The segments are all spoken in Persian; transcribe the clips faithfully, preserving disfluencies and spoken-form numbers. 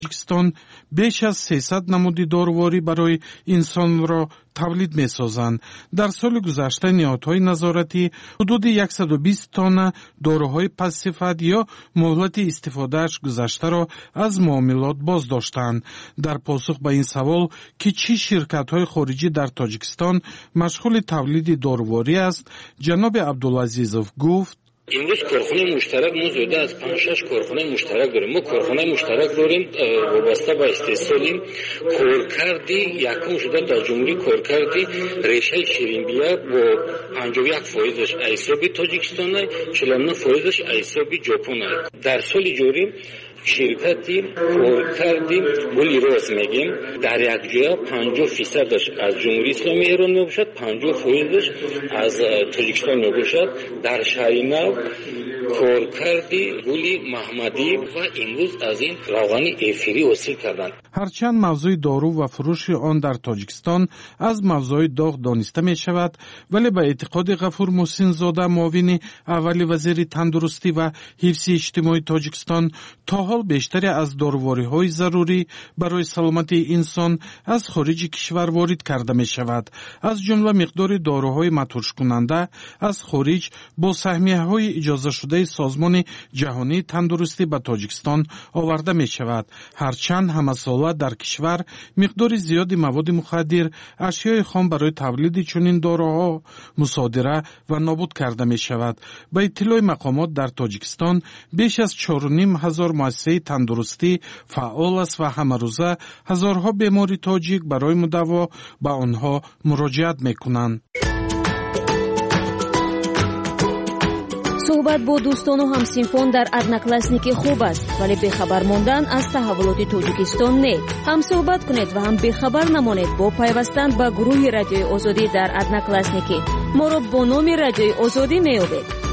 тоҷикистон беш аз сесад намуди доруворӣ барои инсонро тавлид месозанд. дар соли гузашта ниҳодҳои назоратӣ ҳудуди яксаду бист тонна доруҳои пассифат ё муҳлати истифодааш гузаштаро аз муомилот боздоштанд. дар посух ба ин савол ки чӣ ширкатҳои хориҷӣ дар тоҷикистон машғули тавлиди доруворӣ аст, ҷаноби абдулазизов гуфт: امروز کارخانه مشترک ما زوده از پنج شش کارخانه مشترک داریم. ما کارخانه مشترک داریم وابسته به استحصالیم. کارکردی یکم شده در جمهوری کارکردی ریشه شیرین بیا با پنجاه و یک فایزش حسابی تاجیکستان است، چهل و نه فایزش حسابی ژاپن است. در سال جاری شرکتی کارکردی ولی راست میگیم در یک جا پنجاه فیصدش از جمهوری اسلامی ایران میباشد، پنجاه فایزش از تاجیکستان میباشد. در شهر نو کارکردی ولی محمدی و امروز از این روغن افری حاصل کردند. هرچند موضوع دارو و فروش آن در تاجیکستان از موضوع داغ دانسته می شود، ولی به اعتقاد غفور محسن زاده، معاون اولی وزیر تندرستی و حفظ اجتماعی تاجیکستان، تا حال بیشتری از داروری‌های ضروری برای سلامتی انسان از خارج کشور وارد کرده می شود. از جمله مقدار داروهای متروش کننده از خارج با سهمیه‌های اجازه شده سازمان جهانی تندرستی به تاجیکستان آورده می شود. هرچند همه ساله در کشور مقدار زیادی مواد مخدر، اشیاء خام برای تولید چنین داروها مصادره و نابود کرده می شود. به اطلاع مقامات در تاجیکستان بیش از چهار و نیم هزار مؤسسه تندرستی فعال است و همه روزه هزارها بیماری تاجیک برای مداوا به آنها مراجعت می کنند. صحبت با دوستان و همسینفان در одноклассники خوب است، ولی بخبر ماندن از تحولات تاجیکستان نه. هم صحبت کنید و هم بخبر نمانید با پیوستن به گروه رادیوی آزادی در одноклассники. ما را با نام رادیوی آزادی میابید.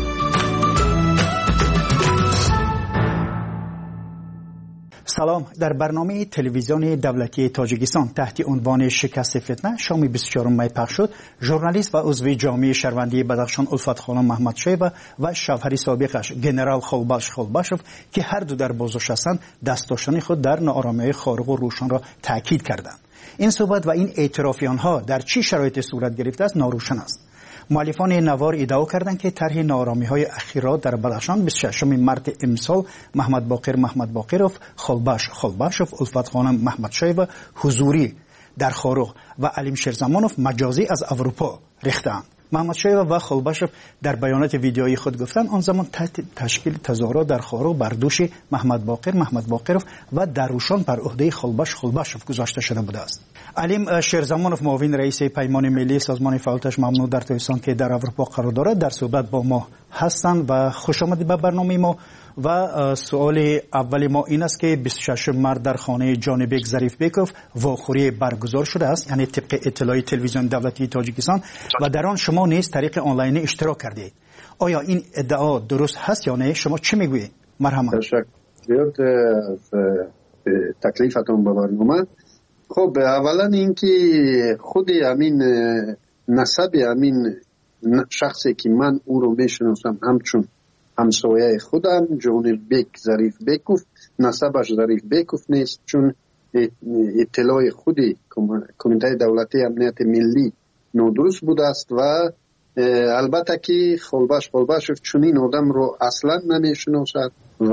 سلام. در برنامه تلویزیون دولتی تاجیکستان تحت عنوان شکست فتنه شام بیست و چهارم می پخش شد. ژورنالیست و عضو جامعه شهروندی بدخشان الفت خانم محمد شایبه و شوهر سابقش گنرال خولباش خولباشوف که هر دو در بازداشت هستند، دستداشتن خود در ناآرامی خارق و روشن را تاکید کردند. این صحبت و این اعتراف آنها در چه شرایطی صورت گرفته است ناروشن است. مؤلفان نوار ادعا کردند که طرح ناآرامی‌های اخیرا در بدخشان بیست و ششم مارس امسال محمد باقر محمد باقروف، خولباش خولباشوف، الفت خانم محمد شایبه حضوری در خارق و علیم شیرزمانوف مجازی از اروپا ریختند. محمد شایبه و خولباشوف در بیانات ویدیویی خود گفتند آن زمان تحت تشکیل تظاهرات در خارق بر دوش محمد باقر محمد باقروف و دروشان بر عهده خولباش خولباشوف گذاشته شده بوده است. علیم شیرزمانوف معاون رئیس پیمان ملی سازمان فعالیتش ممنوع در تاجیکستان که در اروپا قرار دارد در صحبت با ما هستند و خوش آمدید به برنامه ما. و سوال اول ما این است که بیست و ششم مارس در خانه جانبک ظریف بیکوف واخوری برگزار شده است، یعنی طبق اطلاع تلویزیون دولتی تاجیکستان، و در آن شما نیز طریق آنلاین اشتراک کردید. آیا این ادعا درست هست یا نه؟ شما چی میگویید؟ مرحبا. تشکر زیاد از تکلیفتون به برنامه. خب اولا اینکه خود امین نسب امین شخصی که من او رو میشناسم همچون همسایه خودم جانبک ظریف بیکوف، نسبش ظریف بیکوف نیست، چون اطلاع خودی کمیته دولتی امنیت ملی نادرست بوده است و البته که خولباش خولباشوف چنین آدم رو اصلا نمیشناسد و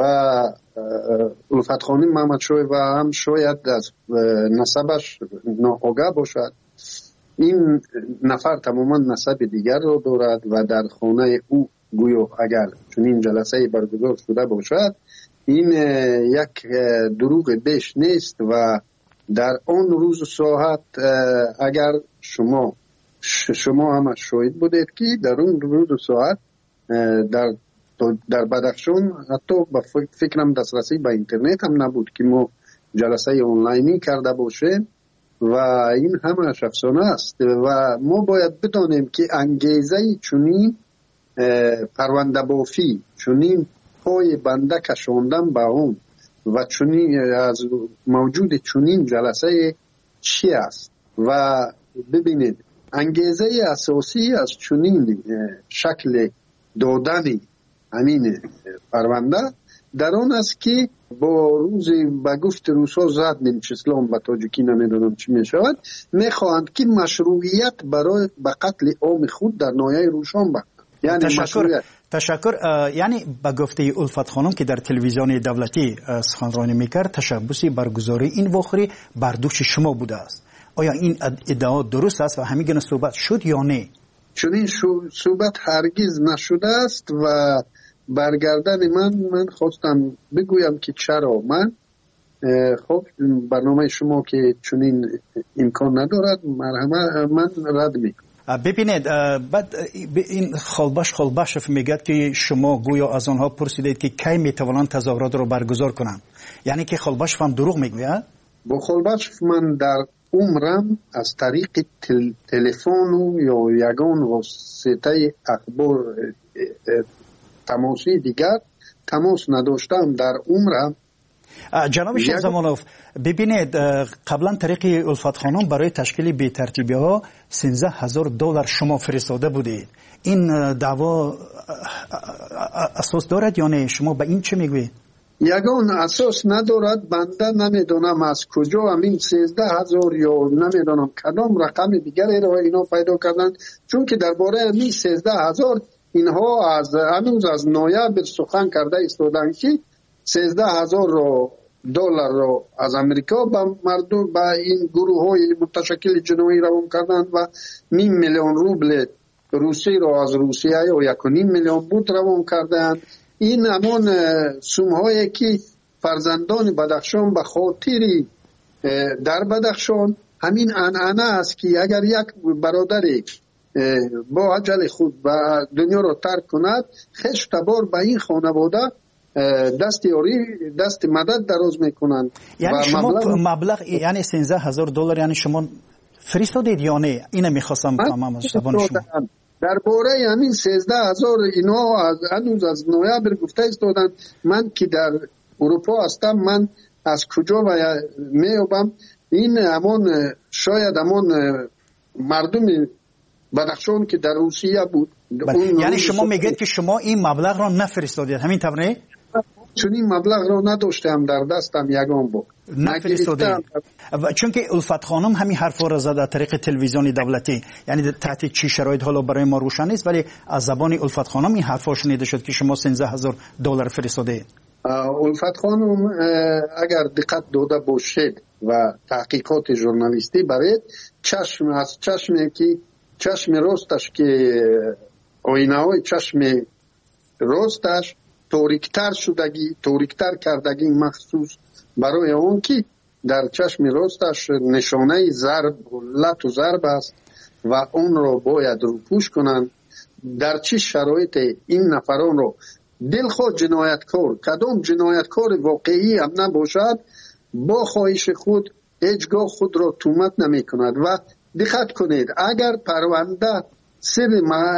الفت خانم محمد شایبه هم شاید از نسبش ناآگاه باشد. این نفر تماما نسب دیگر رو دارد و در خانه او گویا اگر چنین جلسه برگزار شده باشد این یک دروغ بیش نیست و در آن روز ساعت اگر شما شما هم شاهد بودید که در اون روز ساعت در در بدخشان حتی به فکرم دسترسی به اینترنت هم نبود که ما جلسه آنلاینی کرده باشیم و این همه افسانه است و ما باید بدانیم که انگیزه چنین پرونده بافی، چنین پای بنده کشاندن به اون و چنین از موجود چنین جلسه چی است و ببینید انگیزه اساسی از چنین شکل دادن همین پرونده در آن است که با روزی به گفت روسا زد نمیچسلام و تاجیکی نمیدونم چی میشود، میخواهند که مشروعیت برای به قتل عام خود در ناحیه روشان بکنند. یعنی تشکر. تشکر. یعنی به گفته الفت خانم که در تلویزیون دولتی سخنرانی میکرد، تشبوسی برگزاری این واخری بر دوش شما بوده است. آیا این ادعا درست است و همین گونه صحبت شد یا نه؟ چنین صحبت هرگز نشده است و برگردن من من خواستم بگویم که چرا من خب برنامه شما که چنین امکان ندارد مرحمت من رد میکنم. ببینید بعد این خالباش خالباشف میگه که شما گویا از آنها پرسیدید که کی میتوانند تظاهرات رو برگزار کنند، یعنی که خالباشف هم دروغ میگوید؟ با خالباشف من در عمرم از طریق تل، تلفن یا یگان واسطه اخبار تماسی دیگر تماس نداشتم در عمرم. جناب شیخ زمانوف، ببینید قبلا طریق الفت خانم برای تشکیل بی ترتیبی ها سیزده هزار دلار شما فرستاده بودید. این دعوا اساس دارد یا نه؟ شما به این چه میگوید؟ یگان اساس ندارد. بنده نمیدونم از کجا همین سیزده هزار یا نمیدونم کدام رقم دیگری را اینا پیدا کردن، چون که درباره همین سیزده هزار اینها از هنوز از نویبر سخن کرده ایستادن که سیزده هزار دلار رو از امریکا به مردم به این گروه های متشکل جنوبی روان کردن و نیم میلیون روبل روسی رو از روسیه یا یک و نیم میلیون بود روان کردن. این همان سوم هایی که فرزندان بدخشان به خاطری در بدخشان همین عنعنه است که اگر یک برادری با اجل خود و دنیا را ترک کند، خشت بار به این خانواده دست یاری دست مدد دراز میکنند. یعنی شما مبلغ, مبلغ یعنی سیزده هزار دلار یعنی شما فرستادید یا نه؟ اینو میخواستم تمام از زبان شما. درباره همین سیزده هزار اینا از هنوز از نویبر گفته ایستادن. من که در اروپا هستم، من از کجا میابم این همان شاید همان مردم بدخشان که در روسیه بود. یعنی شما میگید که شما این مبلغ را نفرستادید، همین طوره؟ چون این مبلغ را نداشتم در دستم یگان بود نفرستادید. چون که الفت خانم همین حرفا را زد از طریق تلویزیون دولتی، یعنی تحت چی شرایط حالا برای ما روشن نیست، ولی از زبان الفت خانم این حرفا شنیده شد که شما سیزده هزار دلار فرستادید. الفت خانم اگر دقت داده باشید و تحقیقات ژورنالیستی برید، چشم از چشمی که چشم راستش که آینه های چشم راستش توریکتر شدگی توریکتر کردگی مخصوص برای اون که در چشم راستش نشانه ضرب لط و ضرب است و اون رو باید روپوش کنند. در چه شرایط این نفران رو دلخواه جنایتکار، کدام جنایتکار واقعی هم نباشد، با خواهش خود هیچگاه خود را تهمت نمی کند. و دقت کنید اگر پرونده سر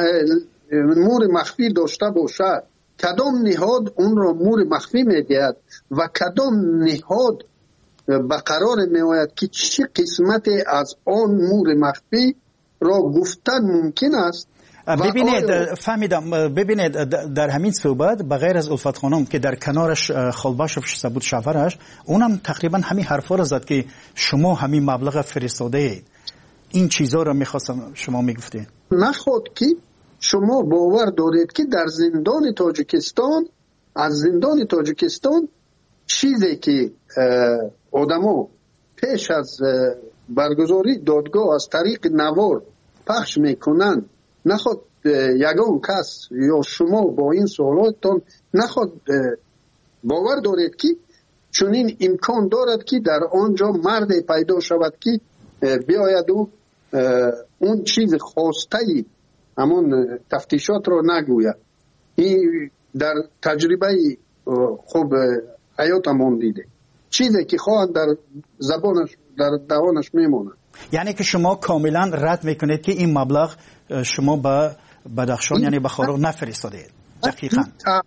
مور مخفی داشته باشد، کدام نهاد اون را مور مخفی میدهد و کدام نهاد به قرار میآید که چه قسمت از آن مور مخفی را گفتن ممکن است. ببینید فهمیدم. ببینید در همین صحبت بغیر از الفت خانم که در کنارش خالباشف بود شفرش، اونم تقریبا همین حرفا را زد که شما همین مبلغ فرستاده اید. این چیزا را میخواستم شما میگفتید. نخود که شما باور دارید که در زندان تاجیکستان، از زندان تاجیکستان چیزی که آدمو پیش از برگزاری دادگاه از طریق نوار پخش میکنن، نخود یگان کس یا شما با این سوالاتتان نخود باور دارید که چنین امکان دارد که در آنجا مرد پیدا شود که بیاید و اون چیز خواسته همون تفتیشات رو نگوید. این در تجربه خوب حیاتمون دیده، چیزی که خواهد در زبانش در دهانش میمونه. یعنی که شما کاملا رد میکنید که این مبلغ شما به بدخشان یعنی به خارق نفرستادید. دقیقاً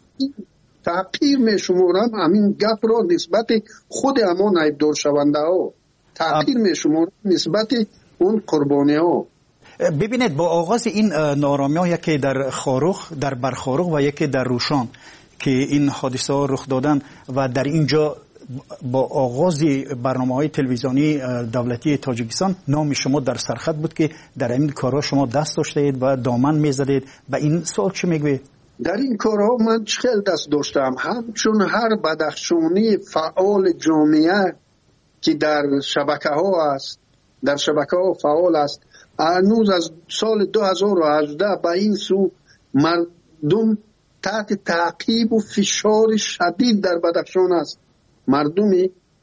تحقیر میشمارم همین گپ رو نسبت خود همون عیبدار شونده ها، تحقیر میشمارم نسبت اون قربانی ها. ببینید با آغاز این نارامی ها، یکی در خاروخ در برخاروخ و یکی در روشان که این حادثه ها رخ دادن و در اینجا با آغاز برنامه‌های تلویزیونی دولتی تاجیکستان نام شما در سرخط بود که در این کارها شما دست داشتید و دامن می‌زدید. به این سوال چه میگوید؟ در این کارها من خیلی دست داشتم، همچون هر بدخشانی فعال جامعه که در شبکه ها است، در شبکه ها فعال است. هنوز از سال دو هزار و هجده به این سو مردم تحت تعقیب و فشار شدید در بدخشان است. مردم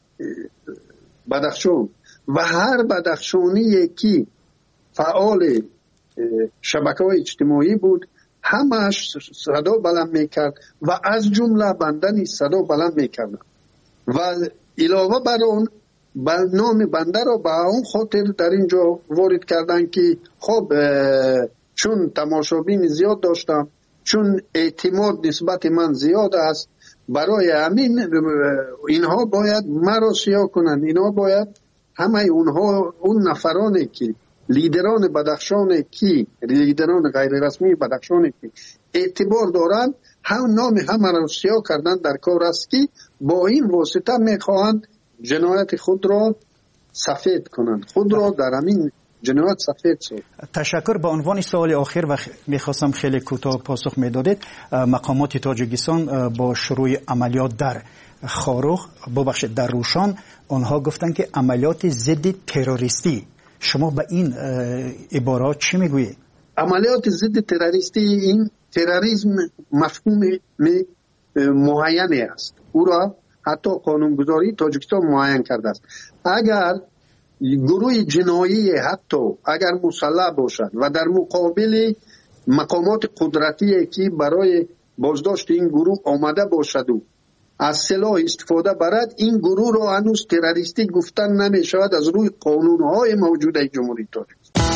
بدخشان و هر بدخشانی که فعال شبکه های اجتماعی بود همش صدا بلند میکرد و از جمله بنده نیز صدا بلند میکرد و علاوه بر اون نام بنده را به اون خاطر در اینجا وارد کردن که خب چون تماشابین زیاد داشتم، چون اعتماد نسبت من زیاد است، برای همین اینها باید مرا سیاه کنند. اینها باید همه اونها اون نفرانی که لیدران بدخشان کی لیدران غیر رسمی بدخشان کی اعتبار دارند هم نام همه را سیاه کردن در کار است که با این واسطه میخواهند جنایت خود را سفید کنند، خود را در همین جنایت سفید شد. تشکر. به عنوان سوال آخر و میخواستم خیلی کوتاه پاسخ میدادید. مقامات تاجیکستان با شروع عملیات در خاروخ ببخشید در روشان آنها گفتن که عملیات ضد تروریستی، شما به این عبارات چی میگویید؟ عملیات ضد تروریستی، این تروریسم مفهوم معینی است، او را حتی قانونگذاری تاجیکستان معین کرده است. اگر گروه جنایی حتی اگر مسلح باشد و در مقابل مقامات قدرتی که برای بازداشت این گروه آمده باشد و از سلاح استفاده برد، این گروه را هنوز تروریستی گفتن نمی شود از روی قانونهای موجوده جمهوری تاجیکستان.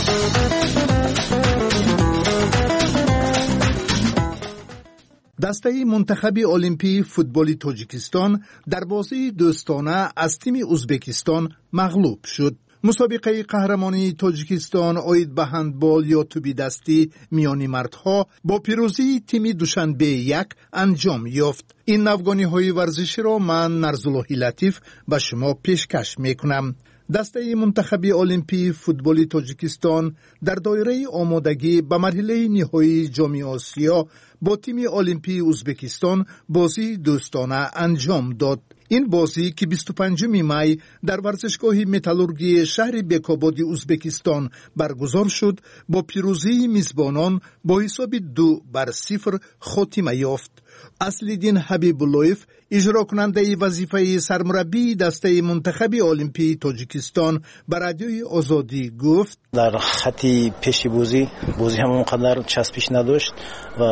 دسته منتخب المپی فوتبال تاجیکستان در بازی دوستانه از تیم ازبکستان مغلوب شد. مسابقه قهرمانی تاجیکستان آید به هندبال یا توپ دستی میانی مردها با پیروزی تیم دوشنبه یک انجام یافت. این نوگانی های ورزشی را من نرزاللهی لطیف به شما پیشکش میکنم. دسته منتخب المپی فوتبال تاجیکستان در دایره آمادگی به مرحله نهایی جام آسیا با تیم المپی ازبکستان بازی دوستانه انجام داد. این بازی که بیست و پنجم می در ورزشگاه متالورگی شهر بیکاباد ازبکستان برگزار شد با پیروزی میزبانان با حساب دو بر صفر خاتمه یافت. اصلیدین حبیباللهیف اجرا کننده وظیفه سرمربی دسته منتخب المپی تاجیکستان به رادیوی آزادی گفت در خطی پیش بازی بازی هم اونقدر چسبش نداشت و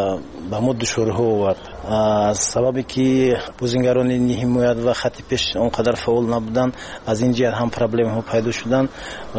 به مود دشوارها آورد، از سببی که بازیگران حمایت و خطی پیش اونقدر فعال نبودن، از این جهت هم پرابلم ها پیدا شدن و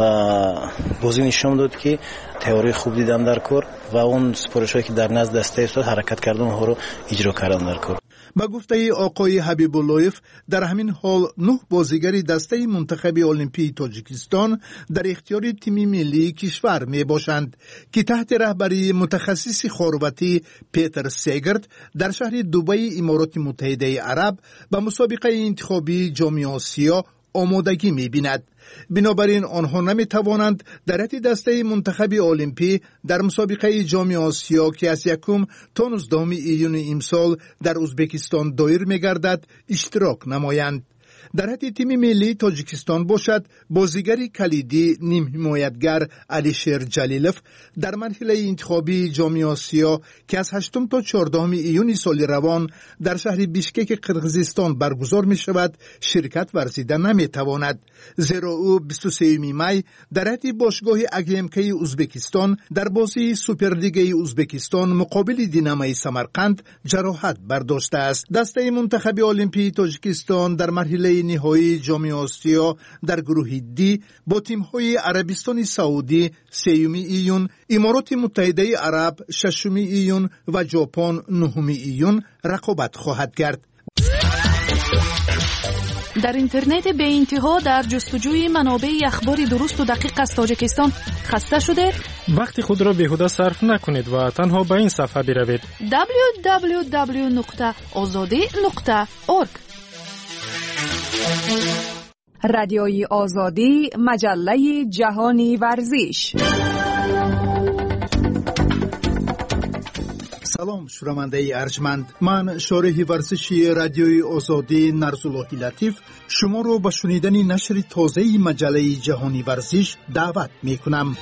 بازی نشون داد که تئوری خوب دیدن در کار و اون سپارش‌هایی که در نزد دسته استاد حرکت کردن اونها رو اجرا کردن در کار. با گفته آقای حبیباللهیف در همین حال نه بازیگر دسته منتخب المپی تاجیکستان در اختیار تیم ملی کشور می باشند که تحت رهبری متخصص خارواتی پیتر سیگرد در شهر دبی امارات متحده عرب به مسابقه انتخابی جام آسیا آمادگی می بیند. بنابراین آنها نمی توانند در حد دسته منتخب المپی در مسابقه جام آسیا که از یکم تا نوزدهم ایون امسال در ازبکستان دایر می گردد اشتراک نمایند. در حد تیم ملی تاجیکستان باشد بازیگر کلیدی نیم حمایتگر علیشیر جلیلوف در مرحله انتخابی جام آسیا که از هشتم تا چهاردهم ایون سال روان در شهر بیشکک قرقیزستان برگزار می شود شرکت ورزیده نمی تواند، زیرا او بیست و سوم می در حد باشگاه اگیمکی ازبکستان در بازی سوپرلیگ ازبکستان مقابل دینامای سمرقند جراحت برداشته است. دسته منتخب المپی تاجیکستان در مرحله نهایی جام آسیا در گروه دی با تیم‌های عربستان سعودی سوم ایون، امارات متحده عرب ششم ایون و ژاپن نهم ایون رقابت خواهد کرد. در اینترنت به انتها در جستجوی منابع اخبار درست و دقیق از تاجیکستان خسته شده؟ وقتی خود را بیهوده صرف نکنید و تنها به این صفحه بروید دبلیو دبلیو دبلیو نقطه آزادی نقطه اورگ. رادیوی آزادی، مجله جهانی ورزش. سلام شنونده ارجمند، من شارح ورزشی رادیوی آزادی نرزاللهی لطیف شما رو به شنیدن نشر تازه مجله جهانی ورزش دعوت می کنم.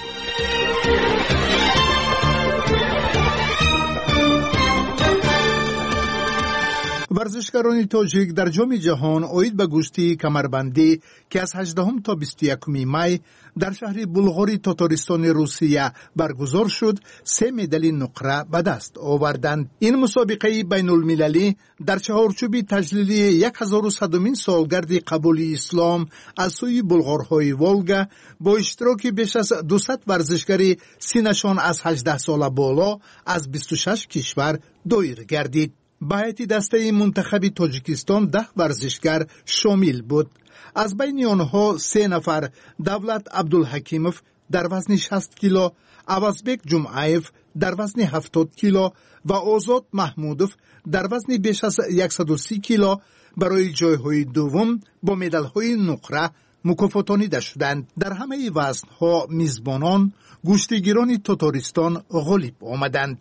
ورزشکاران تاجیک در جام جهان اوید به گشتی کمربندی که از هجدهم تا بیست و یکم می در شهر بلغاری تاتارستان روسیه برگزار شد، سه مدال نقره به دست آوردند. این مسابقه بین المللی در چهارچوب تجلیل هزار و صدمین سالگرد قبول اسلام از سوی بلغارهای والگا با اشتراک بیش از دویست ورزشکار سینشان از هجده سال بالا از بیست و شش کشور دایر گردید. به هیئت دسته منتخب تاجیکستان ده ورزشکار شامل بود. از بین آنها سه نفر دولت عبدالحکیموف در وزن شصت کیلو، عوضبک جمعایف در وزن هفتاد کیلو و آزاد محمودوف در وزن بیش از صد و سی کیلو برای جایهای دوم با مدال‌های نقره مکافاتانیده شدند. در همه وزن‌ها میزبانان گشتیگیران تاتارستان غالب آمدند.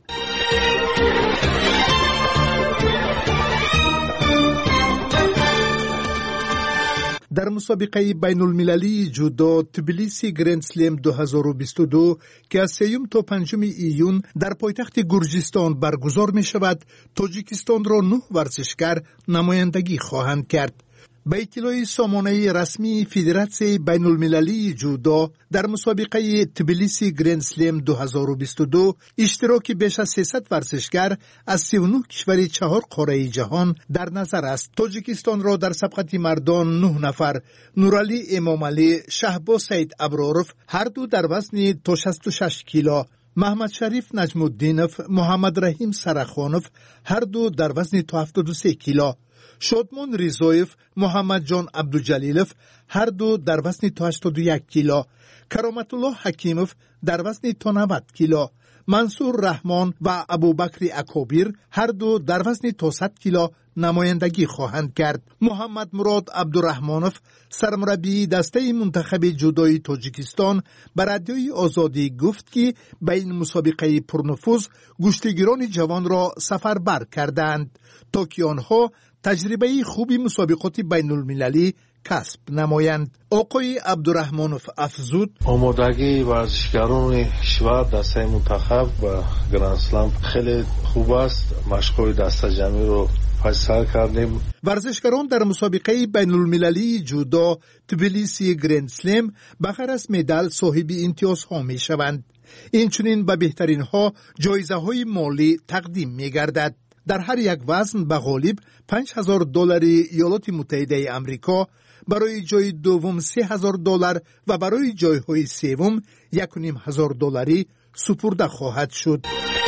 در مسابقه بین المللی جودو تبلیسی گرند سلم دو هزار و بیست و دو که از سیوم تا پنجم ایون در پایتخت گرجستان برگزار می شود، تاجیکستان را نه ورزشکار نمایندگی خواهند کرد. به اطلاع سامانه رسمی فدراسیون بین المللی جودو در مسابقه تبلیسی گرند سلم دو هزار و بیست و دو اشتراک بیش از سیصد ورزشکار از سی و نه کشور چهار قاره جهان در نظر است. تاجیکستان را در سبقت مردان نه نفر، نورعلی امامعلی، شهباز سید ابراروف هر دو در وزن تا شصت و شش کیلو، محمد شریف نجم الدینوف، محمد رحیم سرخانوف هر دو در وزن تا هفتاد و سه کیلو، شادمان ریزایف، محمد جان عبدالجلیلوف هر دو در وزن تا هشتاد و یک کیلو، کرامت الله حکیموف در وزن تا نود کیلو، منصور رحمان و ابوبکر اکابیر هر دو در وزن تا صد کیلو نمایندگی خواهند کرد. محمد مراد عبدالرحمانوف سرمربی دسته منتخب جودوی تاجیکستان بر رادیوی آزادی گفت که به این مسابقه پرنفوذ گشتیگیران جوان را سفربر کردند تا که آنها تجربه خوبی مسابقات بین المللی کسب نمایند. آقای عبدالرحمانوف افزود: آمادگی ورزشکاران کشور دسته منتخب و گرند اسلام خیلی خوب است. مشق‌های دسته جمعی رو پشت کردیم. ورزشکاران در مسابقه بین المللی جودو تبلیسی گرند اسلم بغیر از مدال صاحب امتیازها می شوند. اینچنین به بهترین ها جایزه های مالی تقدیم می گردد. در هر یک وزن به غالب پنج هزار دلار ایالات متحده آمریکا، برای جای دوم سه هزار دلار و برای جایهای سوم یک و نیم هزار دلاری سپرده خواهد شد.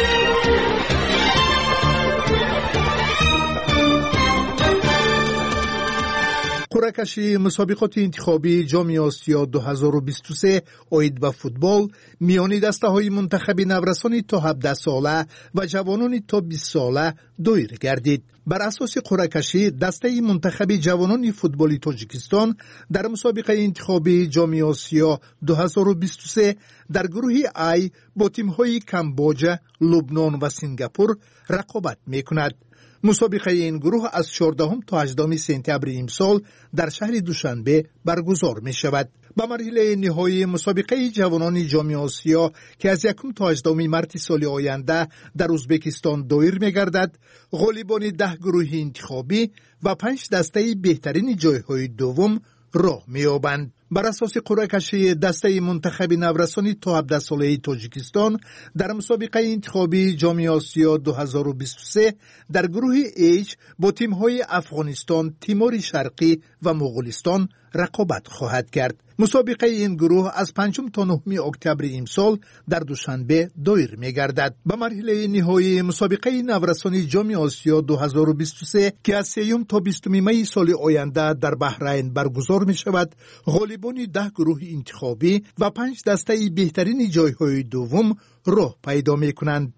قرعه کشی مسابقات انتخابی جام آسیا دو هزار و بیست و سه عاید به فوتبال میان دسته های منتخب نورسان تا هفده ساله و جوانان تا بیست ساله دایر گردید. بر اساس قرعه کشی دسته منتخب جوانان فوتبالی تاجیکستان در مسابقه انتخابی جام آسیا دو هزار و بیست و سه در گروه ای با تیم‌های کمبوجه، لبنان و سنگاپور رقابت می‌کند. مسابقه این گروه از چهاردهم تا هجدهم سپتامبر امسال در شهر دوشنبه برگزار می شود. به مرحله نهایی مسابقه جوانان جام آسیا که از یکم تا هجدهم مارس سال آینده در ازبکستان دایر می گردد، غالبان ده گروه انتخابی و پنج دسته بهترین جایهای دوم راه می یابند. بر اساس قرعه کشی دسته منتخب نورسانی تا هفده ساله تاجیکستان در مسابقه انتخابی جام آسیا دو هزار و بیست و سه در گروه ایچ با تیم‌های افغانستان، تیمور شرقی و مغولستان رقابت خواهد کرد. مسابقه این گروه از پنجم تا نهم اکتبر امسال در دوشنبه دایر می‌گردد. به مرحله نهایی مسابقه نورسانی جام آسیا دو هزار و بیست و سه که از سوم تا بیستم می سال آینده در بحرین برگزار می‌شود، غالبان ده گروه انتخابی و پنج دسته بهترین جای‌های دوم راه پیدا می‌کنند.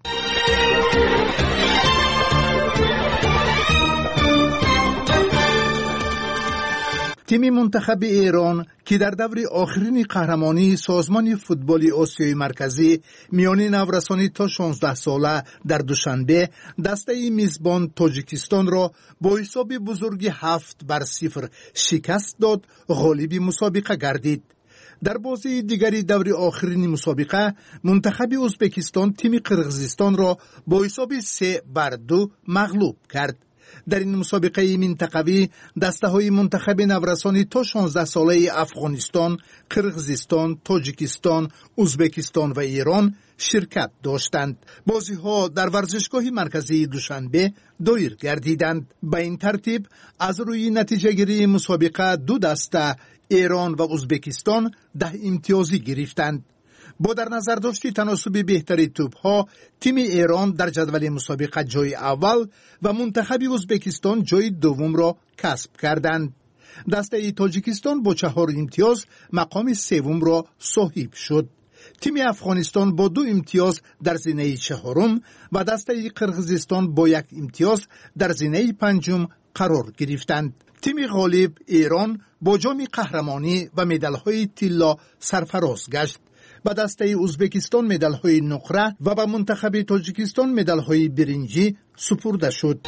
تیم منتخب ایران که در دور آخرین قهرمانی سازمان فوتبال آسیای مرکزی میان نورسانی تا شانزده ساله در دوشنبه دسته میزبان تاجیکستان را با حساب بزرگی هفت بر صفر شکست داد، غالب مسابقه گردید. در بازی دیگری دور آخرین مسابقه منتخب ازبکستان تیم قرغیزستان را با حساب سه بر دو مغلوب کرد. در این مسابقه منطقوی دسته های منتخب نورسانی تا شانزده ساله افغانستان، قرغیزستان، تاجیکستان، ازبکستان و ایران شرکت داشتند. بازی ها در ورزشگاه مرکزی دوشنبه دایر گردیدند. به این ترتیب از روی نتیجه گیری مسابقه دو دسته ایران و ازبکستان ده امتیازی گرفتند. با در نظر داشتی تناسب بهتری توپ‌ها، تیم ایران در جدول مسابقه جای اول و منتخب ازبکستان جای دوم را کسب کردند. دسته تاجیکستان با چهار امتیاز مقام سوم را صاحب شد. تیم افغانستان با دو امتیاز در زینه چهارم و دسته قرغیزستان با یک امتیاز در زینه پنجم قرار گرفتند. تیم غالب ایران با جام قهرمانی و مدال‌های طلا سرفراز گشت. به دسته ازبکستان مدال‌های نقره و به منتخب تاجیکستان مدال‌های برنجی سپرده شد.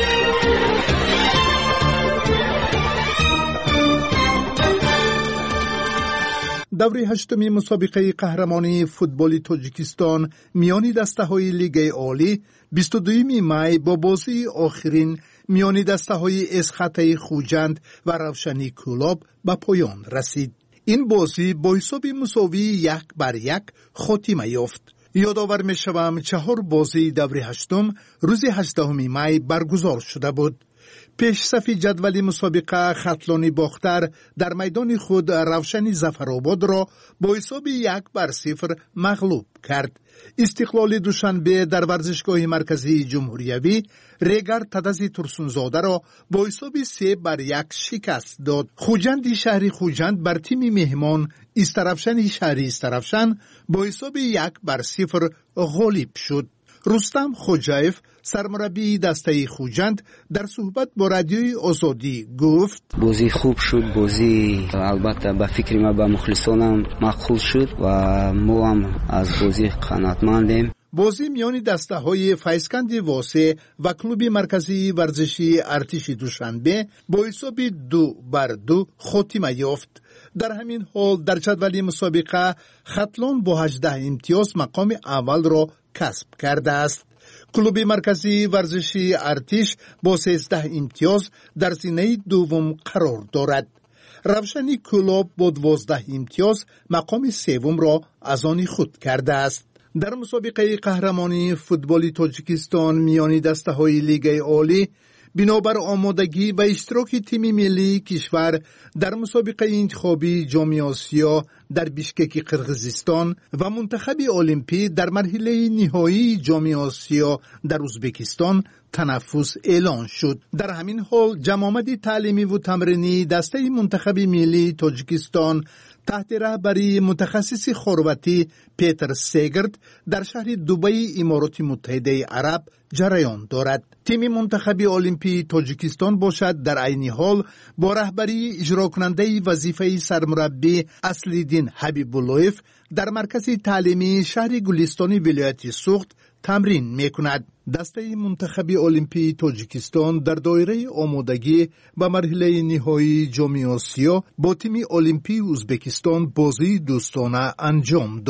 دوره هشتمی مسابقه قهرمانی فوتبال تاجیکستان میان دسته‌های لیگ عالی بیست و دوم می با بازی آخرین میان دسته‌های اسخط خوجند و روشنی کلاب به پایان رسید. این بازی با حساب مساوی یک بر یک خاتمه یافت. یادآور می‌شوم چهار بازی دوره هشتم روز هجدهم می برگزار شده بود. پیش صف جدول مسابقه خطلانی باختر در میدان خود روشنی ظفرآباد را با حساب یک بر صفر مغلوب کرد. استقلال دوشنبه در ورزشگاه مرکزی جمهوریوی ریگر تدزی ترسونزاده را با حساب سه بر یک شکست داد. خوجند شهری خوجند بر تیم مهمان استرفشن شهری استرفشن با حساب یک بر صفر غالب شد. رستم خوجایف سرمربی دسته خوجند در صحبت با رادیوی آزادی گفت بازی خوب شد، بازی البته به فکر ما به مخلصانم مقبول شد و ما هم از بازی قناعتمندیم. بازی میان دسته های فیضکند واسه و کلوب مرکزی ورزشی ارتش دوشنبه با حساب دو بر دو خاتمه یافت. در همین حال در جدول مسابقه خطلان با هجده امتیاز مقام اول را کسب کرده است. کلوب مرکزی ورزشی ارتش با سیزده امتیاز در زینه دوم قرار دارد. روشنی کلوب با دوازده امتیاز مقام سوم را از آن خود کرده است. در مسابقه قهرمانی فوتبال تاجیکستان میان دسته های لیگ عالی بنابر آمادگی و اشتراک تیم ملی کشور در مسابقه انتخابی جام آسیا در بیشکک قرغیزستان و منتخب المپی در مرحله نهایی جام آسیا در ازبکستان تنفس اعلان شد. در همین حال جمامت تعلیمی و تمرینی دسته منتخب ملی تاجیکستان تحت رهبری متخصص خرواتی پیتر سیگرد در شهر دبی امارات متحده عرب جریان دارد. تیم منتخب المپی تاجیکستان باشد در عین حال با رهبری اجرا کننده وظیفه سرمربی اصلیدین حبیب‌اللهیف در مرکز تعلیمی شهر گلستانی ولایت سوخت تمرین میکند. دسته منتخب المپی تاجیکستان در دایره آمادگی به مرحله نهایی جام آسیا با تیم المپی ازبکستان بازی دوستانه انجام داد.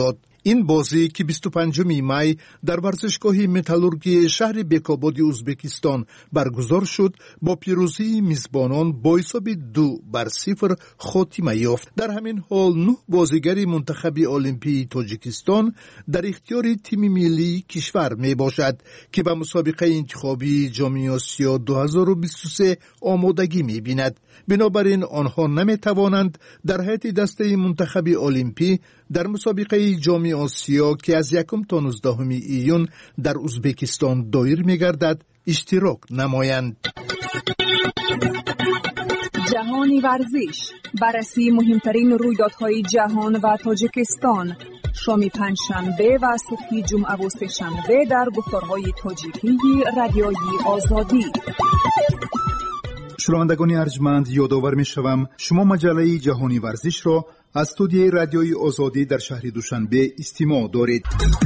این بازی که بیست و پنجم می در ورزشگاه متالورگی شهر بیکاباد ازبکستان برگزار شد با پیروزی میزبانان با حساب دو بر صفر خاتمه یافت. در همین حال نه بازیگر منتخب المپی تاجیکستان در اختیار تیم ملی کشور می باشد که به مسابقه انتخابی جام آسیا دو هزار و بیست و سه آمادگی می بیند. بنابراین آنها نمی توانند در هیئت دسته منتخب المپی در مسابقه جام آسیا که از یکم تا نوزدهم ایون در ازبکستان دایر می گردد اشتراک نمایند. جهانی ورزش، بررسی مهمترین رویدادهای جهان و تاجیکستان، شام پنجشنبه و صبح جمعه و سه‌شنبه در گفتارهای تاجیکی رادیوی آزادی. شنوندگان ارجمند، یادآور می‌شوم شما مجله جهانی ورزش را از استودیوی رادیوی آزادی در شهر دوشنبه استماع دارید.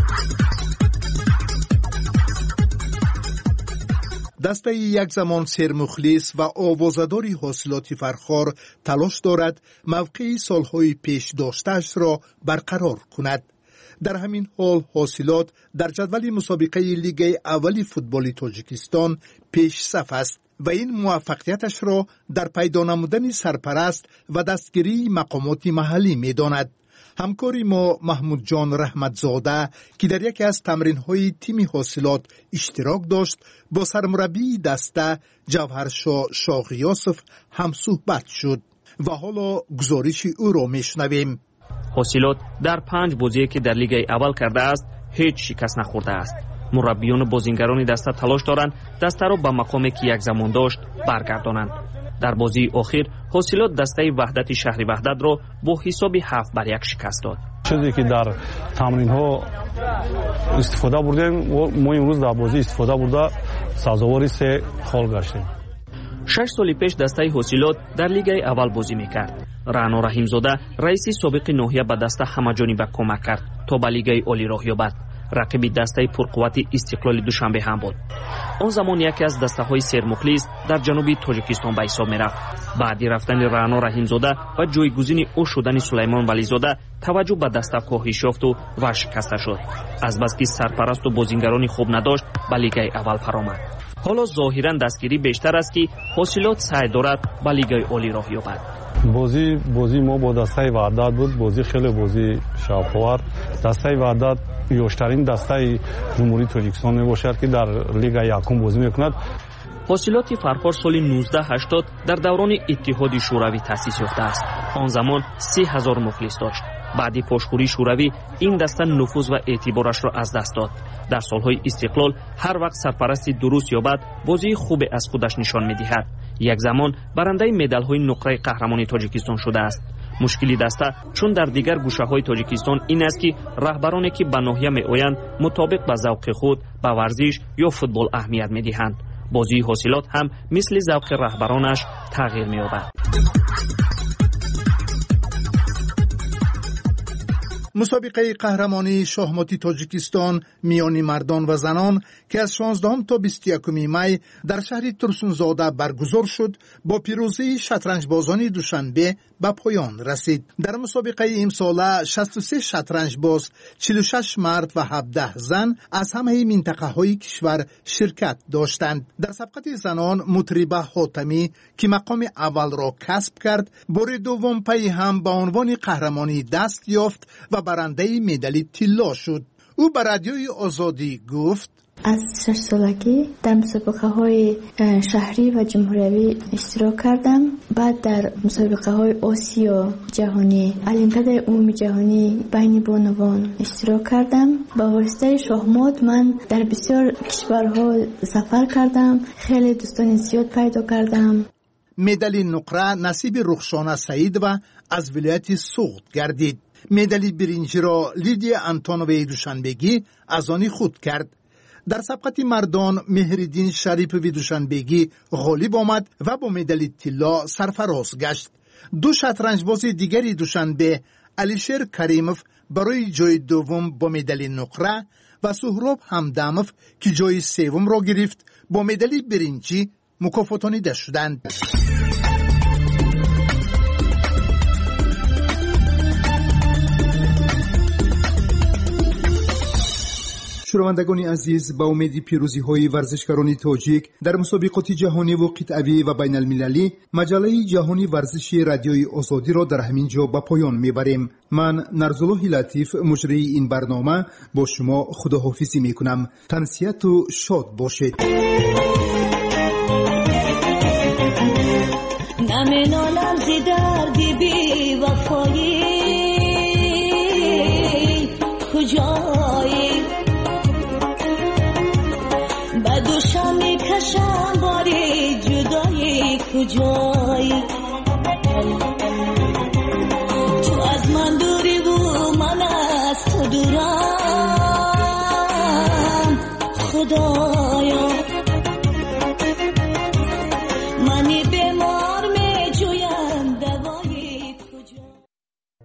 دسته یک زمان سرمخلص و آوازه‌داری حاصلات فرخار تلاش دارد موقع سالهای پیش داشته‌اش را برقرار کند. در همین حال حاصلات در جدول مسابقه لیگ اول فوتبال تاجیکستان پیش صف است و این موفقیتش را در پیدا نمودن سرپرست و دستگیری مقامات محلی می داند. همکاری ما محمود جان رحمتزاده که در یکی از تمرین‌های تیم حاصلات اشتراک داشت با سرمربی دسته جوهرشاه شاغیاسف هم صحبت شد و حالا گزارش او را میشنویم. حاصلات در پنج بازی که در لیگ اول کرده است هیچ شکست نخورده است. مربیان و بازیگران دسته تلاش دارند دسته را به مقامی که یک زمان داشت برگردانند. در بازی اخیر حاصلات دسته وحدت شهری وحدت را با حساب هفت بر یک شکست داد. چیزی که در تمرین ها استفاده بردیم و ما امروز در بازی استفاده برده سازواری سه خال گشتیم. شش سال پیش دسته حاصلات در لیگ اول بازی میکرد. رعنا رحیمزاده رئیس سابق ناحیه به دسته همه‌جانبه کمک کرد تا به لیگ عالی راه یابد. رقیب دسته پرقوت استقلال دوشنبه هم بود. آن زمان یکی از دسته های سرمخلص در جنوبی تاجیکستان به حساب میرفت. بعدی رفتن رعنا رحیمزاده و جایگزین او شدن سلیمان ولیزاده توجه به دسته کاهش یافت و و شکسته شد. از بس که سرپرست و بازیگرانی خوب نداشت به لیگ اول فرآمد. حالا ظاهرا دستگیری بیشتر است که حاصلات سعی دارد به لیگ عالی راه یابد. بازی بازی ما با دسته وحدت بود. بازی خیلی بازی شاپوار. دسته وحدت یوشترین دسته جمهوری تاجیکستان می باشد که در لیگ یکم بازی میکند. حاصلات فرخار سال نوزده هشتاد در دوران اتحاد شوروی تأسیس یافته است. آن زمان سه هزار مخلص داشت. بعدی پشتخوری شوروی این دسته نفوذ و اعتبارش را از دست داد. در سالهای استقلال هر وقت سرپرستی درست یابد بازی خوب از خودش نشان می‌دهد. یک زمان برنده مدال‌های نقره قهرمانی تاجیکستان شده است. مشکلی دسته چون در دیگر گوشه‌های تاجیکستان این است که رهبرانی که به ناحیه می‌آیند مطابق به ذوق خود به ورزش یا فوتبال اهمیت می‌دهند. بازی حاصلات هم مثل ذوق رهبرانش تغییر می‌یابد. مسابقه قهرمانی شاهماتی تاجیکستان میان مردان و زنان که از شانزدهم تا بیست و یکم می در شهر ترسونزاده برگزار شد با پیروزی شطرنج بازان دوشنبه به پایان رسید. در مسابقه امساله شصت و سه شطرنج باز، چهل و شش مرد و هفده زن از همه منطقه های کشور شرکت داشتند. در سبقت زنان مطربه حاتمی که مقام اول را کسب کرد بار دوم پی هم به عنوان قهرمانی دست یافت و برنده مدال طلا شد. او به رادیوی آزادی گفت: از شش سالگی در مسابقه های شهری و جمهوری اشتراک کردم. بعد در مسابقه های آسیا جهانی، المپیاد عمومی جهانی بین بانوان اشتراک کردم. با واسطه شاهمات من در بسیار کشورها سفر کردم. خیلی دوستان زیاد پیدا کردم. مدال نقره نصیب رخشانه سعید و از ولایت سوخت گردید. مدال برنجی را لیدیا انتونوی دوشنبگی از آن خود کرد. در سبقت مردان مهرالدین شریف وی دوشنبگی غالب آمد و با مدال طلا سرفراز گشت. دو شطرنج باز دیگری دوشنبه علیشیر کریموف برای جای دوم با مدال نقره و سهراب همدموف که جای سوم را گرفت با مدال برنجی مکافاتانیده شدند. شنوندگان عزیز، با امید پیروزی های ورزشکاران تاجیک در مسابقات جهانی و قطعی و بین المللی، مجله جهانی ورزشی رادیوی آزادی را در همین جا به پایان میبریم. من نرزالله لطیف مجری این برنامه با شما خداحافظی میکنم. تنسیت و شاد باشید. نمینالم زی دردی بی وفایی کجایی به دوشم میکشم باری جدایی کجایی تو از من دوری و من از تو دورم خدا